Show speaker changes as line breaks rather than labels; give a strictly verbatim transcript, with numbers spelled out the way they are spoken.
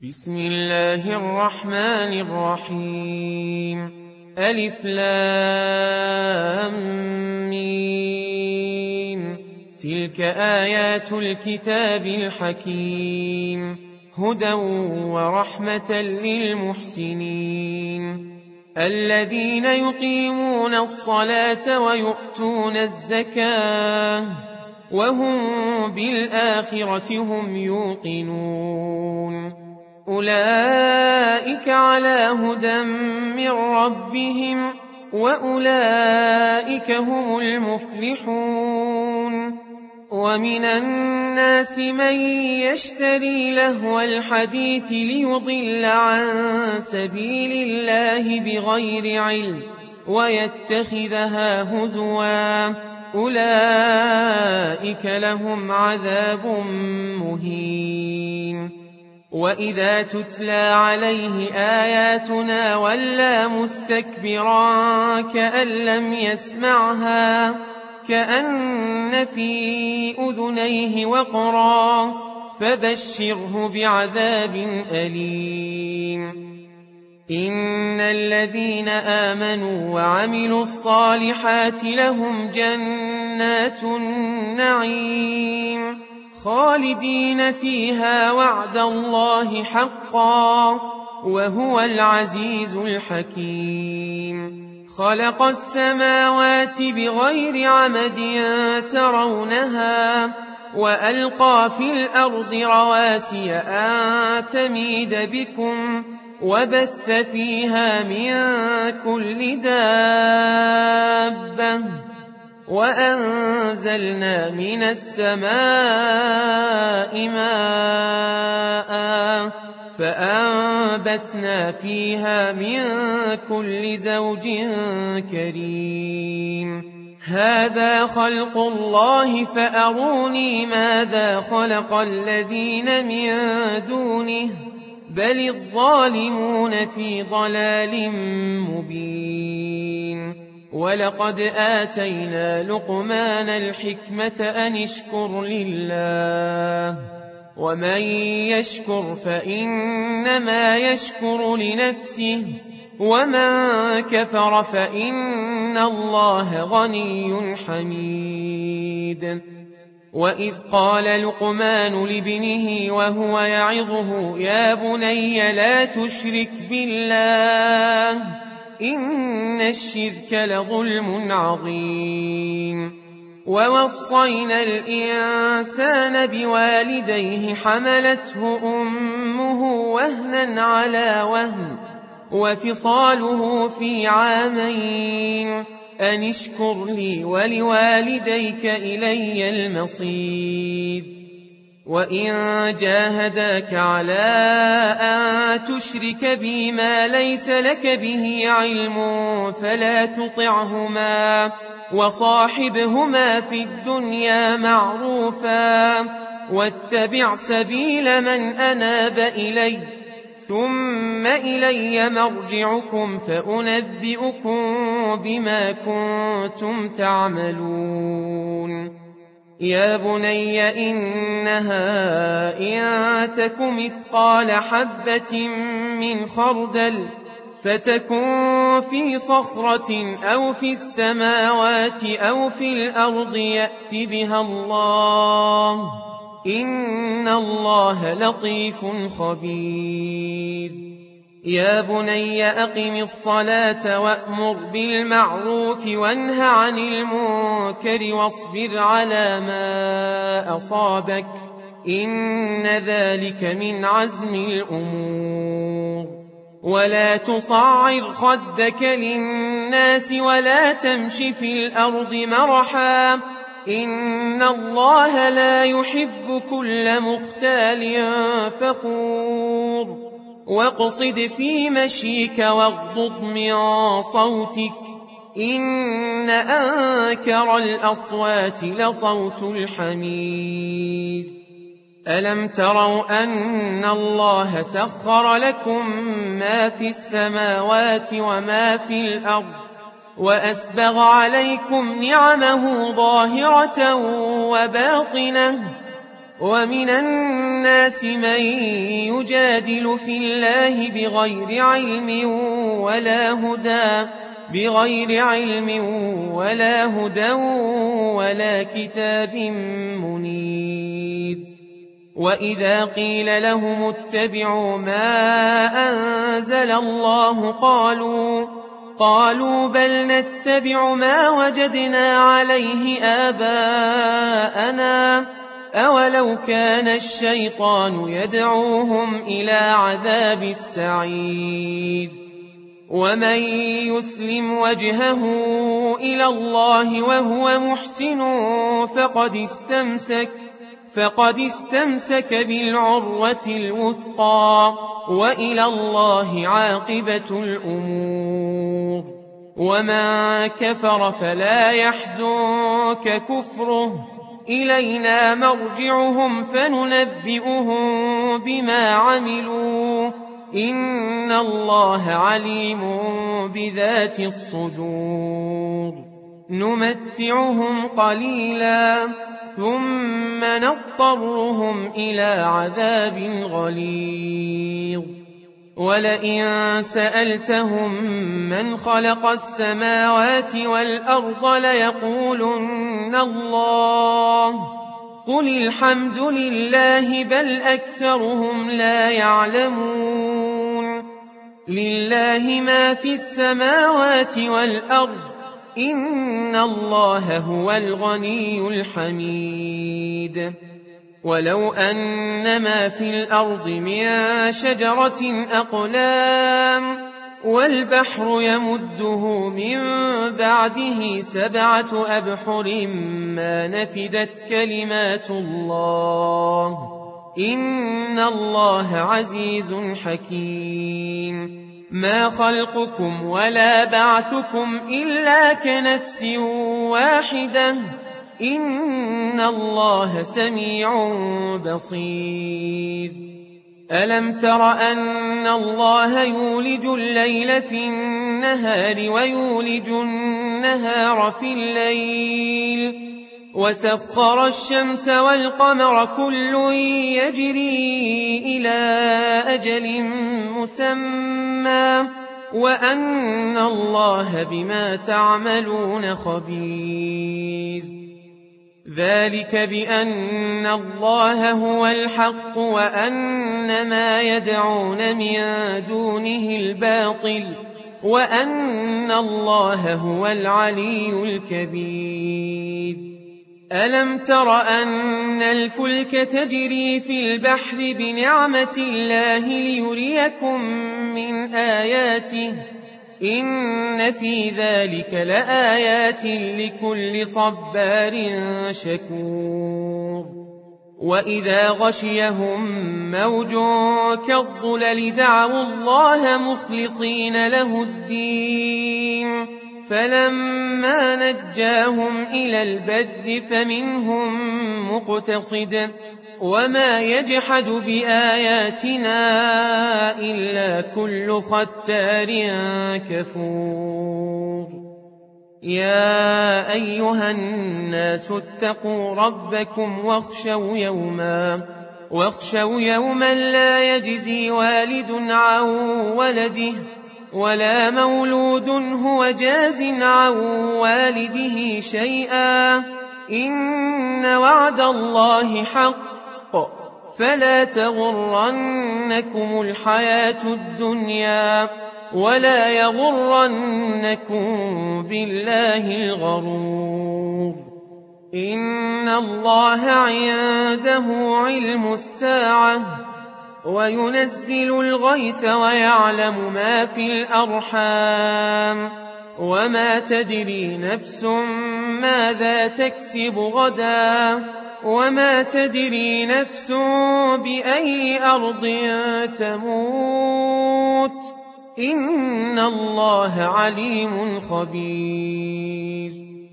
بسم الله الرحمن الرحيم ألف لام ميم تلك آيات الكتاب الحكيم هدى ورحمة للمحسنين الذين يقيمون الصلاة ويؤتون الزكاة وهم بالآخرة هم يوقنون أولئك على هدى من ربهم وأولئك هم المفلحون ومن الناس من يشتري لهو الحديث ليضل عن سبيل الله بغير علم ويتخذها هزوا أولئك لهم عذاب مهين وإذا تتلى عليه آياتنا ولى مستكبرا كأن لم يسمعها كأن في أذنيه وقرا فبشره بعذاب أليم إن الذين آمنوا وعملوا الصالحات لهم جنات النعيم خالدين فيها وعد الله حقا وهو العزيز الحكيم خلق السماوات بغير عمد ترونها وألقى في الأرض رواسي أن تميد بكم وبث فيها من كل دابة وأنزلنا من السماء ماء فأنبتنا فيها من كل زوج كريم هذا خلق الله فأروني ماذا خلق الذين من دونه بل الظالمون في ضلال مبين ولقد آتينا لقمان الحكمة أن اشكر لله ومن يشكر فإنما يشكر لنفسه ومن كفر فإن الله غني حميد وإذ قال لقمان لابنه وهو يعظه يا بني لا تشرك بالله إن الشرك لظلم عظيم ووصينا الإنسان بوالديه حملته أمه وهنا على وهن وفصاله في عامين أن اشكر لي ولوالديك إلي المصير وإن جاهداك على أن تشرك بي ما ليس لك به علم فلا تطعهما وصاحبهما في الدنيا معروفا واتبع سبيل من أناب إلي ثم إلي مرجعكم فأنبئكم بما كنتم تعملون يا بني إنها إن تك مثقال حبة من خردل فتكن في صخرة أو في السماوات أو في الأرض يأت بها الله إن الله لطيف خبير يا بني أقم الصلاة وأمر بالمعروف وانه عن المنكر واصبر على ما أصابك إن ذلك من عزم الأمور ولا تصعر خدك للناس ولا تمش في الأرض مرحا إن الله لا يحب كل مختال فخور واقصد في مشيك واغضض من صوتك إن أنكر الأصوات لصوت الحمير ألم تروا أن الله سخر لكم ما في السماوات وما في الأرض وأسبغ عليكم نعمه ظاهرة وباطنة ومن الناس من يجادل في الله بغير علم ولا هدى بغير علم ولا هدى ولا كتاب منير. وإذا قيل لهم اتبعوا ما أنزل الله قالوا قالوا بل نتبع ما وجدنا عليه آباءنا أولو كان الشيطان يدعوهم إلى عذاب السعير. ومن يسلم وجهه إلى الله وهو محسن فقد استمسك فقد استمسك بالعروة الوثقى وإلى الله عاقبة الأمور. ومن كفر فلا يحزنك كفره إلينا مرجعهم فننبئهم بما عملوا إن الله عليم بذات الصدور. نمتعهم قليلا ثم نضطرهم إلى عذاب غليظ. ولئن سألتهم من خلق السماوات والأرض ليقولن الله قل الحمد لله بل أكثرهم لا يعلمون. لله ما في السماوات والأرض إن الله هو الغني الحميد. ولو أن ما في الأرض من شجرة أقلام والبحر يمده من بعده سبعة أبحر ما نفدت كلمات الله إن الله عزيز حكيم. ما خلقكم ولا بعثكم إلا كنفس واحدة إن الله سميع بصير. ألم تر أن الله يولج الليل في النهار ويولج النهار في الليل وسخر الشمس والقمر كل يجري إلى أجل مسمى وأن الله بما تعملون خبير. ذلك بأن الله هو الحق وأن ما يدعون من دونه الباطل وأن الله هو العلي الكبير. ألم تر أن الفلك تجري في البحر بنعمة الله ليريكم من آياته إن في ذلك لآيات لكل صبار شكور. وإذا غشيهم موج كالظلل دعوا الله مخلصين له الدين فلما نجاهم إلى البر فمنهم مقتصد وما يجحد بآياتنا إلا كل ختار كفور. يا أيها الناس اتقوا ربكم واخشوا يوما واخشوا يوما لا يجزي والد عن ولده ولا مولود هو جاز عن والده شيئا إن وعد الله حق فلا تغرنكم الحياة الدنيا ولا يغرنكم بالله الغرور. إن الله عنده علم الساعة وينزل الغيث ويعلم ما في الأرحام وما تدري نفس ماذا تكسب غدا وما تدري نفس بأي أرض تموت إن الله عليم خبير.